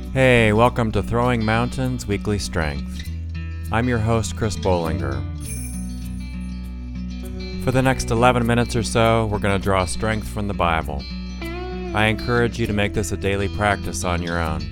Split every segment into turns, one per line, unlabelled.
Hey, welcome to Throwing Mountains Weekly Strength. I'm your host, Chris Bollinger. For the next 11 minutes or so, we're going to draw strength from the Bible. I encourage you to make this a daily practice on your own.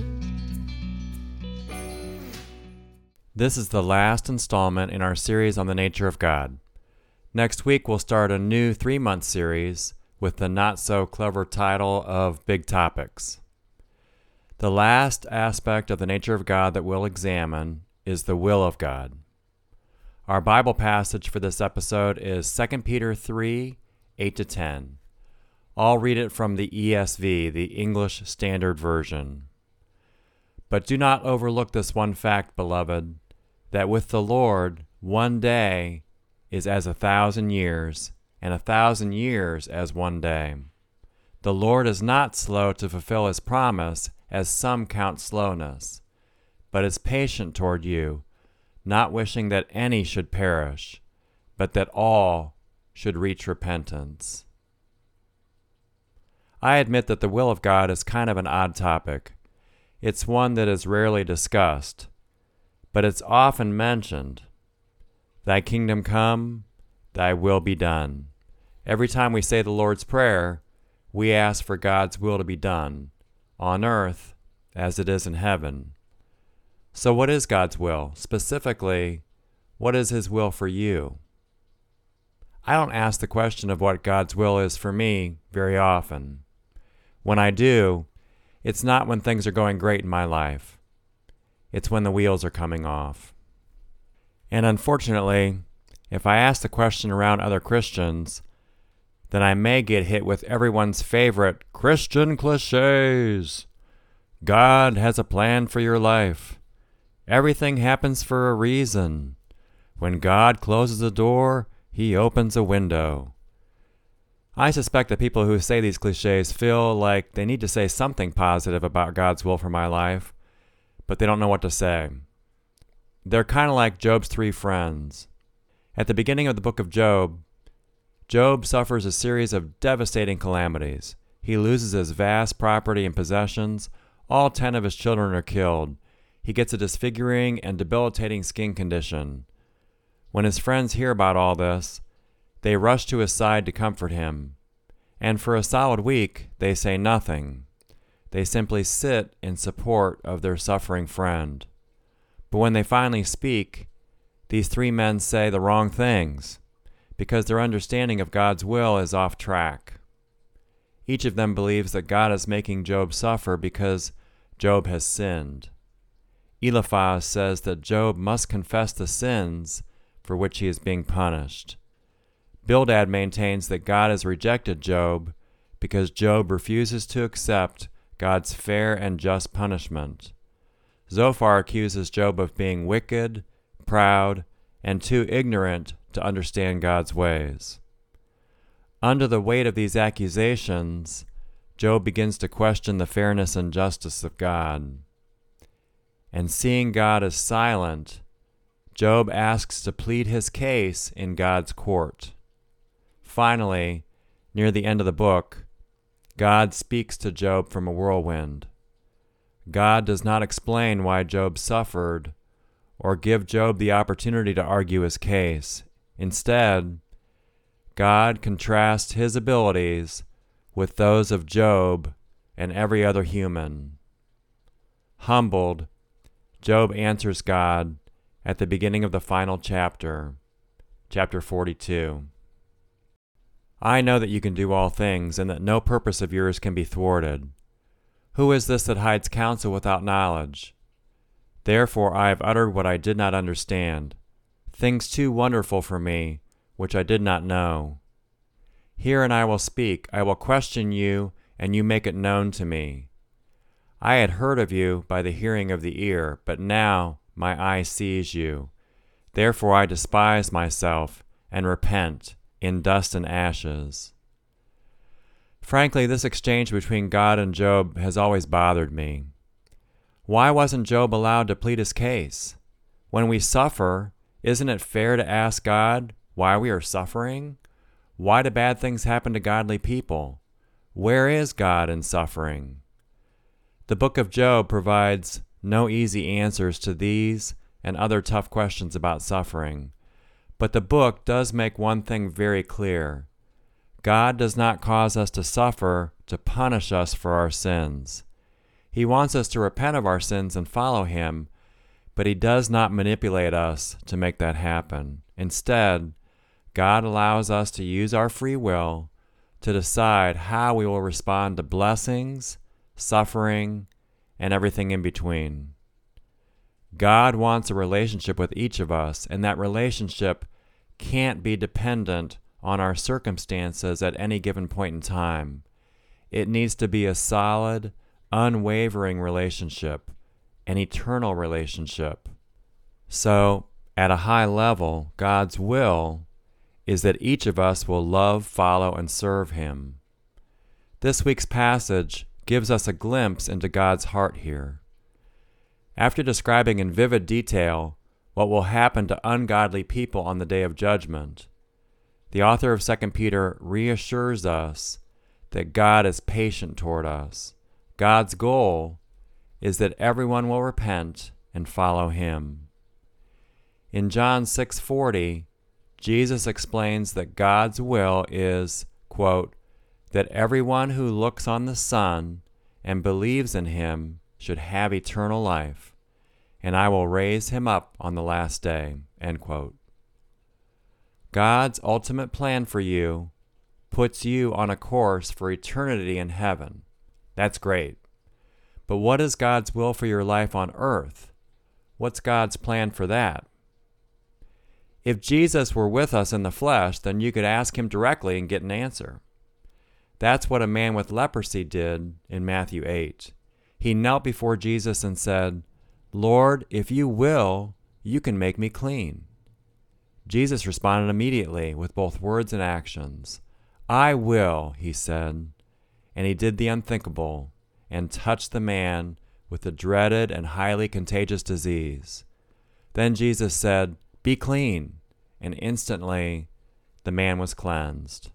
This is the last installment in our series on the nature of God. Next week, we'll start a new 3-month series with the not-so-clever title of Big Topics. The last aspect of the nature of God that we'll examine is the will of God. Our Bible passage for this episode is 2 Peter 3, 8-10. I'll read it from the ESV, the English Standard Version. But do not overlook this one fact, beloved, that with the Lord 1 day is as 1,000 years, and 1,000 years as 1 day. The Lord is not slow to fulfill his promise, as some count slowness, but is patient toward you, not wishing that any should perish, but that all should reach repentance. I admit that the will of God is kind of an odd topic. It's one that is rarely discussed, but it's often mentioned. Thy kingdom come, thy will be done. Every time we say the Lord's Prayer, we ask for God's will to be done, on earth as it is in heaven. So what is God's will? Specifically, what is his will for you? I don't ask the question of what God's will is for me very often. When I do, it's not when things are going great in my life. It's when the wheels are coming off. And unfortunately, if I ask the question around other Christians, then I may get hit with everyone's favorite Christian cliches. God has a plan for your life. Everything happens for a reason. When God closes a door, he opens a window. I suspect that people who say these cliches feel like they need to say something positive about God's will for my life, but they don't know what to say. They're kind of like Job's 3 friends. At the beginning of the book of Job, Job suffers a series of devastating calamities. He loses his vast property and possessions. All 10 of his children are killed. He gets a disfiguring and debilitating skin condition. When his friends hear about all this, they rush to his side to comfort him. And for a solid week, they say nothing. They simply sit in support of their suffering friend. But when they finally speak, these 3 men say the wrong things, because their understanding of God's will is off track. Each of them believes that God is making Job suffer because Job has sinned. Eliphaz says that Job must confess the sins for which he is being punished. Bildad maintains that God has rejected Job because Job refuses to accept God's fair and just punishment. Zophar accuses Job of being wicked, proud, and too ignorant to understand God's ways. Under the weight of these accusations, Job begins to question the fairness and justice of God. And seeing God as silent, Job asks to plead his case in God's court. Finally, near the end of the book, God speaks to Job from a whirlwind. God does not explain why Job suffered or give Job the opportunity to argue his case. Instead, God contrasts his abilities with those of Job and every other human. Humbled, Job answers God at the beginning of the final chapter, chapter 42. I know that you can do all things, and that no purpose of yours can be thwarted. Who is this that hides counsel without knowledge? Therefore I have uttered what I did not understand, things too wonderful for me, which I did not know. Hear and I will speak, I will question you, and you make it known to me. I had heard of you by the hearing of the ear, but now my eye sees you. Therefore I despise myself, and repent in dust and ashes. Frankly, this exchange between God and Job has always bothered me. Why wasn't Job allowed to plead his case? When we suffer, isn't it fair to ask God why we are suffering? Why do bad things happen to godly people? Where is God in suffering? The book of Job provides no easy answers to these and other tough questions about suffering, but the book does make one thing very clear. God does not cause us to suffer to punish us for our sins. He wants us to repent of our sins and follow Him, but He does not manipulate us to make that happen. Instead, God allows us to use our free will to decide how we will respond to blessings, suffering, and everything in between. God wants a relationship with each of us, and that relationship can't be dependent on our circumstances at any given point in time. It needs to be a solid, unwavering relationship, an eternal relationship. So, at a high level, God's will is that each of us will love, follow, and serve Him. This week's passage gives us a glimpse into God's heart here. After describing in vivid detail what will happen to ungodly people on the day of judgment, the author of 2 Peter reassures us that God is patient toward us. God's goal is that everyone will repent and follow Him. In John 6:40, Jesus explains that God's will is, quote, that everyone who looks on the Son and believes in Him should have eternal life, and I will raise him up on the last day, end quote. God's ultimate plan for you puts you on a course for eternity in heaven. That's great. But what is God's will for your life on earth? What's God's plan for that? If Jesus were with us in the flesh, then you could ask Him directly and get an answer. That's what a man with leprosy did in Matthew 8. He knelt before Jesus and said, "Lord, if you will, you can make me clean." Jesus responded immediately with both words and actions. "I will," He said, and He did the unthinkable and touched the man with the dreaded and highly contagious disease. Then Jesus said, "Be clean," and instantly the man was cleansed.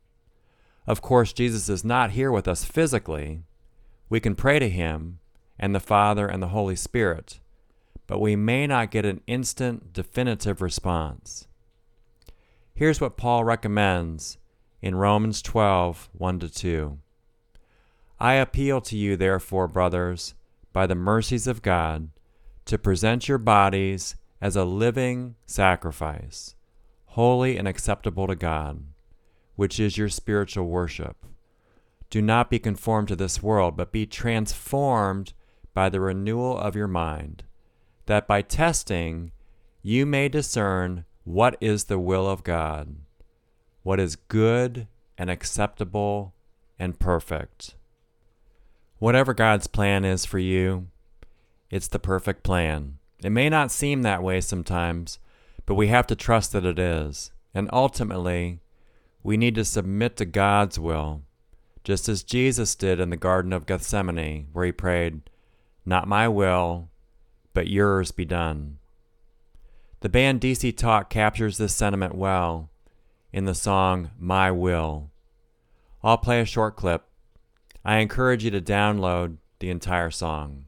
Of course, Jesus is not here with us physically. We can pray to Him and the Father and the Holy Spirit, but we may not get an instant, definitive response. Here's what Paul recommends in Romans 12:1-2. "I appeal to you, therefore, brothers, by the mercies of God, to present your bodies as a living sacrifice, holy and acceptable to God, which is your spiritual worship. Do not be conformed to this world, but be transformed by the renewal of your mind, that by testing you may discern what is the will of God, what is good and acceptable and perfect." Whatever God's plan is for you, it's the perfect plan. It may not seem that way sometimes, but we have to trust that it is. And ultimately, we need to submit to God's will, just as Jesus did in the Garden of Gethsemane, where He prayed, "Not my will, but yours be done." The band DC Talk captures this sentiment well in the song "My Will." I'll play a short clip. I encourage you to download the entire song.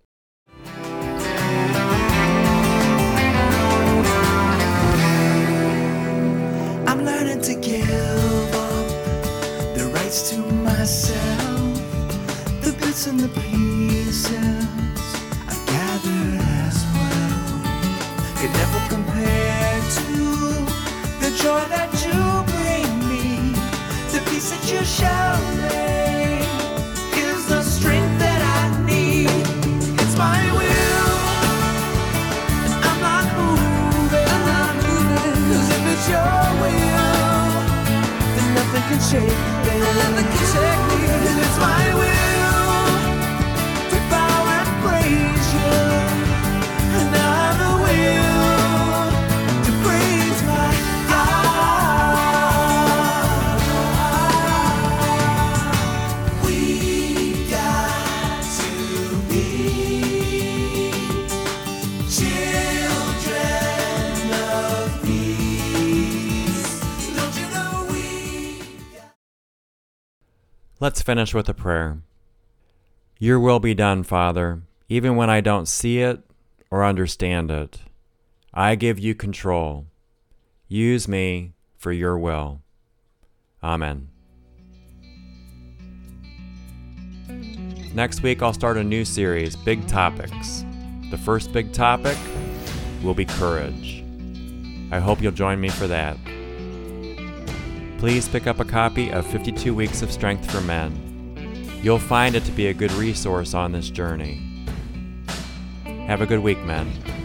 I'm learning to give up the rights to myself, the bits and the pieces I've gathered as well. Could never compare to the joy that you bring me, the peace that you show me is the strength that I need. It's my will, and I'm not moving, 'cause if it's your will, then nothing can shake me, nothing can shake me. And it's my will to bow and praise you, and I have the will to praise my God. We got to be children of peace. Don't you know we got...
Let's finish with a prayer. Your will be done, Father, even when I don't see it or understand it. I give you control. Use me for your will. Amen. Next week, I'll start a new series, Big Topics. The first big topic will be courage. I hope you'll join me for that. Please pick up a copy of 52 Weeks of Strength for Men. You'll find it to be a good resource on this journey. Have a good week, men.